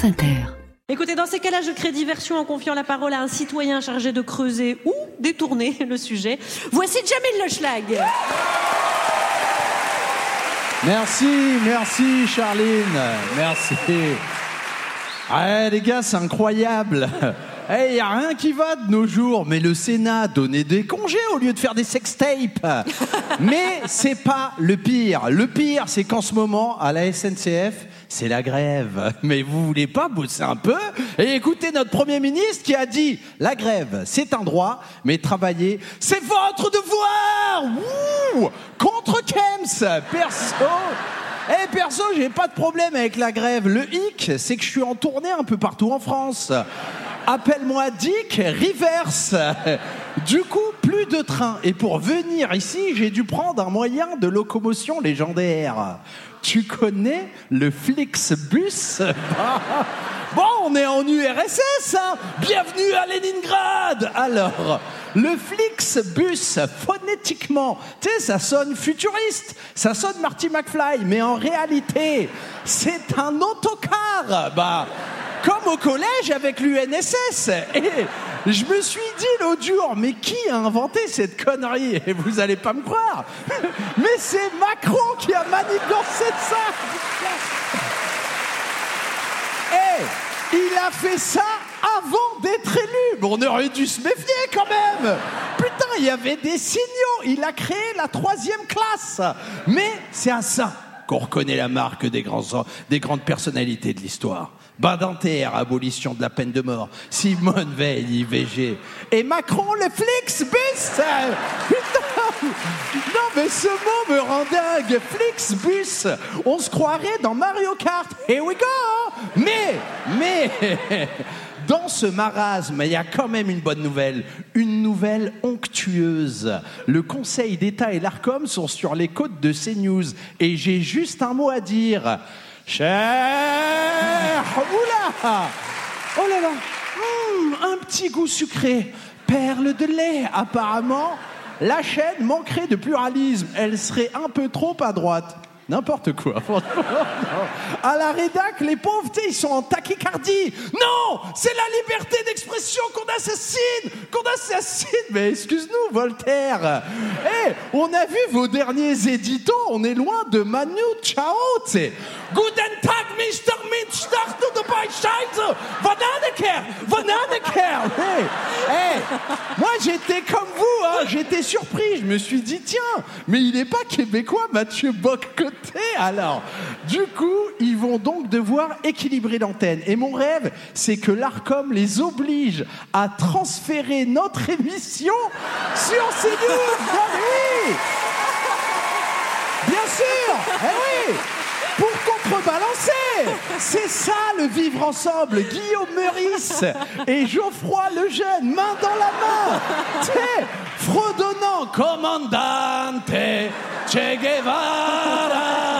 France Inter. Écoutez, dans ces cas-là, je crée diversion en confiant la parole à un citoyen chargé de creuser ou détourner le sujet. Voici Jamil Le Schlag. Merci Charline, merci. Ah, les gars, c'est incroyable. Il n'y a rien qui va de nos jours, mais le Sénat donnait des congés au lieu de faire des sextapes. Mais c'est pas le pire. Le pire, c'est qu'en ce moment, à la SNCF, c'est la grève. Mais vous voulez pas bosser un peu? Et écoutez notre Premier ministre qui a dit « La grève, c'est un droit, mais travailler, c'est votre devoir !» Ouh, contre Kems, perso, j'ai pas de problème avec la grève. Le hic, c'est que je suis en tournée un peu partout en France. Appelle-moi Dick Rivers. Du coup, plus de train. Et pour venir ici, j'ai dû prendre un moyen de locomotion légendaire. Tu connais le Flixbus? Bon, on est en URSS, hein. Bienvenue à Leningrad. Alors, le Flixbus, phonétiquement, tu sais, ça sonne futuriste, ça sonne Marty McFly, mais en réalité, c'est un autocar. Comme au collège avec l'UNSS. Et je me suis dit l'autre jour, mais qui a inventé cette connerie? Et vous allez pas me croire, mais c'est Macron qui a manigancé ça. Et il a fait ça avant d'être élu. Bon, on aurait dû se méfier quand même. Putain, il y avait des signaux. Il a créé la 3e classe. Mais c'est à ça qu'on reconnaît la marque des grandes personnalités de l'histoire. Badinter, abolition de la peine de mort. Simone Veil, IVG. Et Macron, le Flixbus. Putain. Non, mais ce mot me rend dingue. Flixbus. On se croirait dans Mario Kart. Here we go. Mais... Dans ce marasme, il y a quand même une bonne nouvelle. Une nouvelle onctueuse. Le Conseil d'État et l'Arcom sont sur les côtes de CNews. Et j'ai juste un mot à dire. Cher... Oula! Oh là là! Un petit goût sucré. Perle de lait, apparemment. La chaîne manquerait de pluralisme. Elle serait un peu trop à droite. N'importe quoi, franchement. À la rédac, les pauvres, ils sont en tachycardie. Non, c'est la liberté d'expression qu'on assassine. Mais excuse-nous, Voltaire. On a vu vos derniers éditos, on est loin de Manu Chao, tu sais. Guten Tag, Mr. Minch, de Beischeise. Vananeker. Moi, j'étais comme vous, hein. J'étais surpris. Je me suis dit, tiens, mais il n'est pas québécois, Mathieu Bock-Côté. Alors, du coup, ils vont donc devoir équilibrer l'antenne. Et mon rêve, c'est que l'Arcom les oblige à transférer notre émission sur CNews. Oui. Bien sûr. Oui. Pour contrebalancer. C'est ça le vivre ensemble. Guillaume Meurice et Geoffroy Lejeune, main dans la main. T'sais, fredonnant Commandante Che Guevara.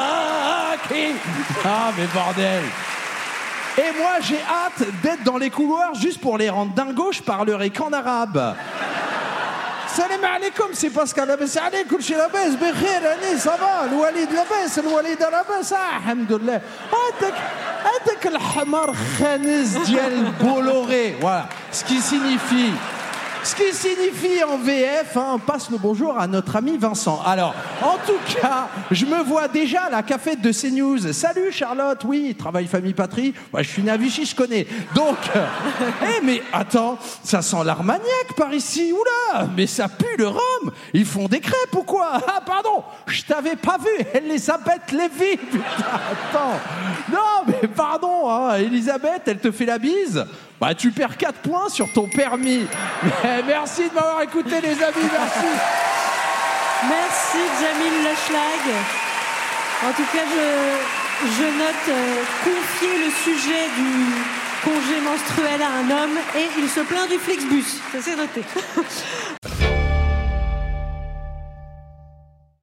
Ah mais bordel. Et moi j'ai hâte d'être dans les couloirs juste pour les rendre dingos. Je parlerai qu'en arabe. Salam alaikum, c'est Pascal Labès. Alaikum, chez Labès, Békhir, Annie, ça va. Le Walid Labès, le Walid Labès, alhamdoulilah. Adak al-hamar khanis dial Bolloré. Voilà, ce qui signifie en VF, hein, on passe le bonjour à notre ami Vincent. Alors, en tout cas, je me vois déjà à la cafette de CNews. Salut Charlotte, oui, travail, famille, patrie. Moi, je suis né à Vichy, je connais. Donc, mais attends, ça sent l'armagnac par ici. Oula, mais ça pue le rhum. Ils font des crêpes ou quoi? Ah, pardon, je t'avais pas vu, Elisabeth Lévy. Putain, attends. Non, mais pardon, hein, Elisabeth, elle te fait la bise. Tu perds 4 points sur ton permis. Merci de m'avoir écouté, les amis, merci. Merci, Jamil Le Schlag. En tout cas, je note confier le sujet du congé menstruel à un homme et il se plaint du Flixbus. Ça, c'est noté.